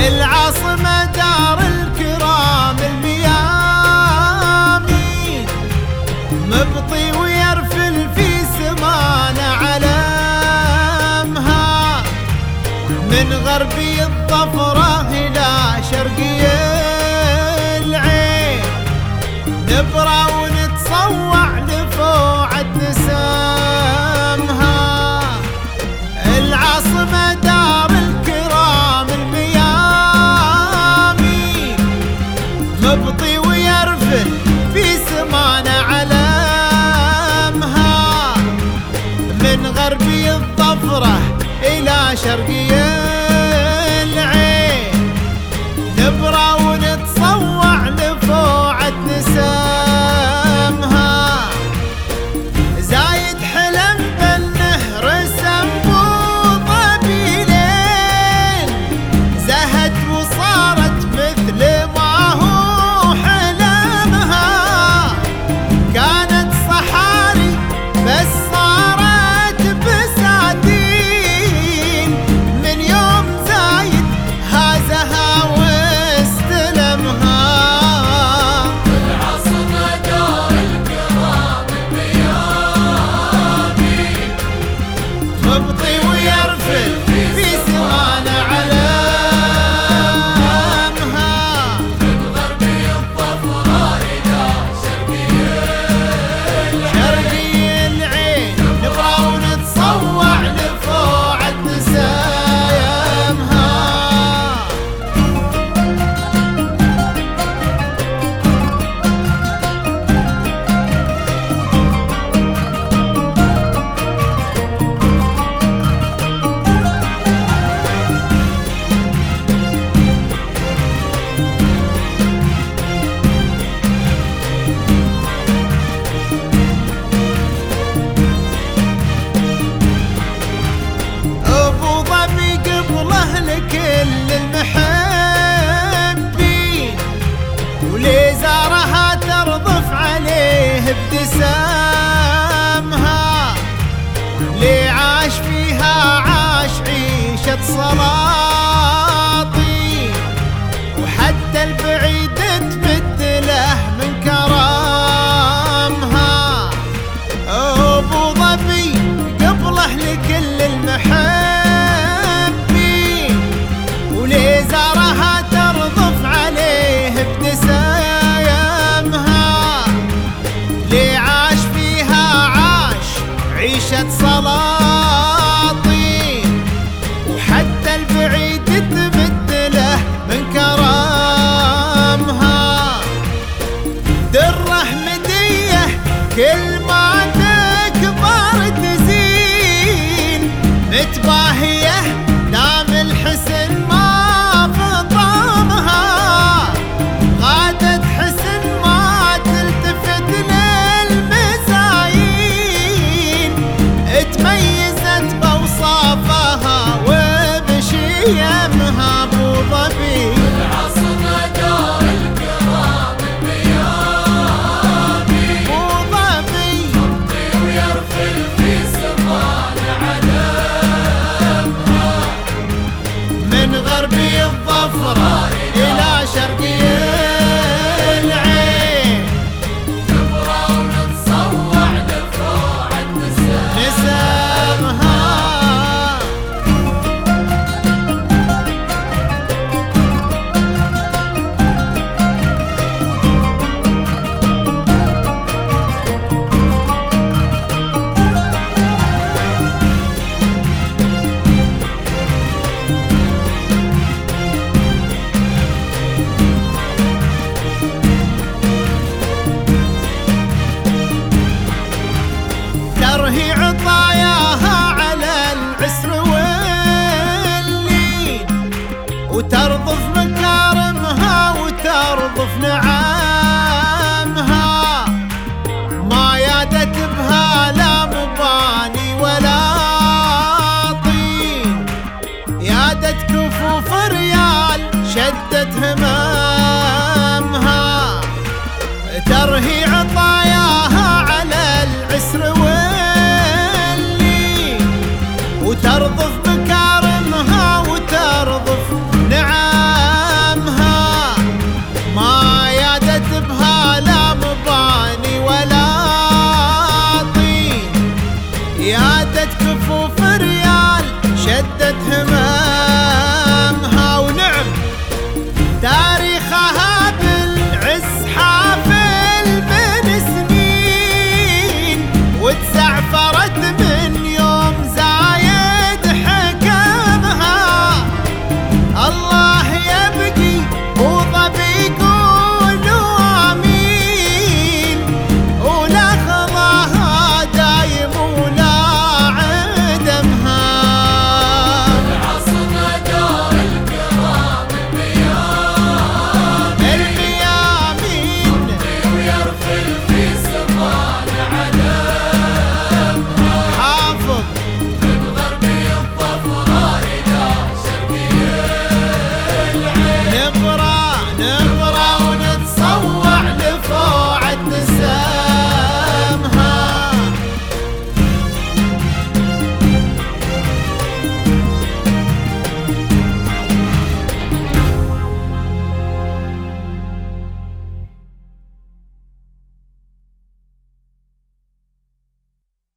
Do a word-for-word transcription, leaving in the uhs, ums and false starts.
العاصمة دار الكرام الميامي، مبطي ويرفل في سمانه علمها، من غربي الظفرة إلى شرقي العين، نبرى ونتصوع لفوعة نسمها. العاصمة دار الكرام الميامي، مبطي ويرفل في سمانه علمها، من غربي الظفرة إلى شرقي العين، نبرى ونتصوع لفوعة نسمها. زايد حلم بالنهر سمبوطة بليل، زهت وصارت مثل ما هو حلمها، كانت صحاري بس صارت بساتين، من يوم زايد هازها واستلمها. العاصمة دار الكرام الميامي، مبطي ويرفل في سمانه علمها، من غربي الظفرة إلى شرقي العين، شرقي العين، نبرى ونتصوع لفوعة نسايمها. أبو ظبي قبله لكل المحبين، ولي زارها ترضف عليه ابتسامها، لي عاش فيها عاش عيشة سلاطين، وحتى البعيد تمد له من كرامها. أبو ظبي قبله لكل المحبين، ولي زارها ترضف عليه ابتسامها، لي عاش فيها عاش عيشة سلاطين، وحتى البعيد تمد له من كرامها. دره مدية كل ما تكبر تزين، متباهية دام الحسن ما فطامها، غادت حسن ما تلتفت للمزايين، تميزت بأوصافها وبشيمها. أبو ظبي العاصمة دار الكرام الميامي، أبو ظبي مبطي ويرفل في سمانه علمها، من غربي الظفرة إلى شرقي العين، نبرى ونتصوع لفوعة نسمها. ترهي عطاياها على العسر واللين، وترضف مكارمها وترضف نعامها، ما يادت بها لا مباني ولا طين، يادت كفوف ريال شدت همامها. ترهي عطاياها على العسر واللين، وترضف مكارمها وترضف نعامها، شدت